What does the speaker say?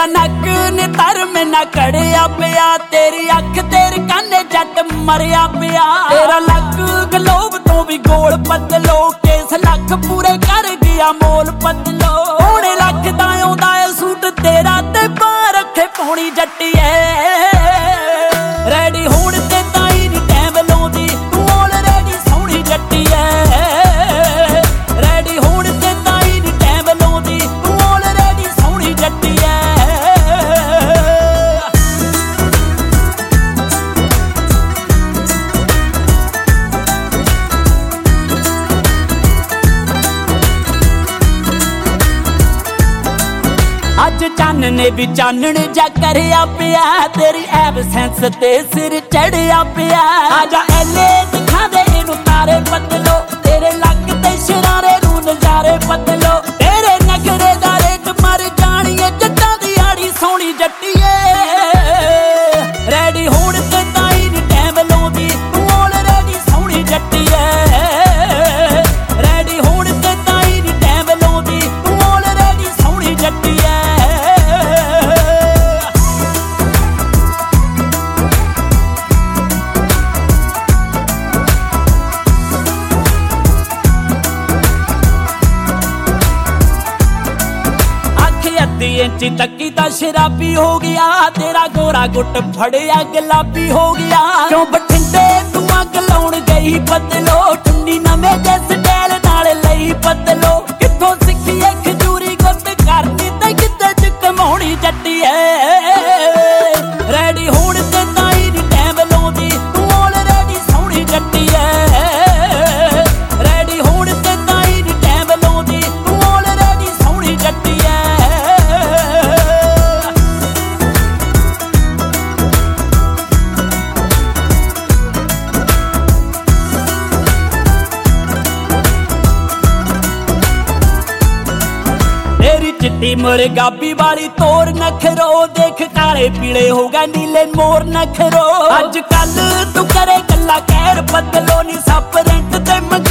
नक ने तर में ना कड़िया पिया, तेरी अख तेरे काने जट मरिया पिया। तेरा लक गलोब तो भी गोल पतलो, केस लख पूरे कर गया मोल पतलो। होने लख दायों दाए सूट तेरा ते पा रखे पौनी जट्टिए। रेडी होण ते ताई नी टैम लाउंदी, तू ऑलरेडी सोहणी जट्टिए। रेडी होण ते ताई नी टैम लाउंदी, तू ऑलरेडी सोहणी जट्टिए। अज चन्न ने भी चानण जा करया पिया, तेरी एबसेंस ते सिर चढ़िया पिया। आजा एले दिखा दे इनू तारे बदलो, तेरे लक ते शरारे नू नजारे बदलो। तेरे नखरे दा रेट मर जाणीए, जट्टां दी आड़ी सोहणी जट्टीए। रेडी होण ते ताई नी टैम लाउंदी, तू ऑलरेडी सोहणी जट्टीए। रेडी होण ते ताई नी टैम लाउंदी, तू ऑलरेडी सोहणी जट्टीए। अद्धी इंची तक्की दा शराबी हो गया, तेरा गोरा गुट फड़िया गुलाबी हो गया। क्यों बठिंडे तू अग लाउण गई बदलो, ठुंडी नवें जे स्टाइल नाल लई बदलो। कित्थों सिੱਖੀਏ खजूरी गुत करनी ते किते च कमाउणी जट्टीए। रेडी होण ते ताई नी टैम लाउंदी, तू ऑलरेडी सोहणी जट्टीए। रेडी होण ते ताई नी टैम लाउंदी, तू ऑलरेडी सोहणी जट्टीए। तेरी चिट्टी मुर्गाबी वाली तोर नखरो, देख काले पीले हो गए नीले मोर नखरो। अज कल तू करे गल्ला कहर बदलो नी, सप रेंट ते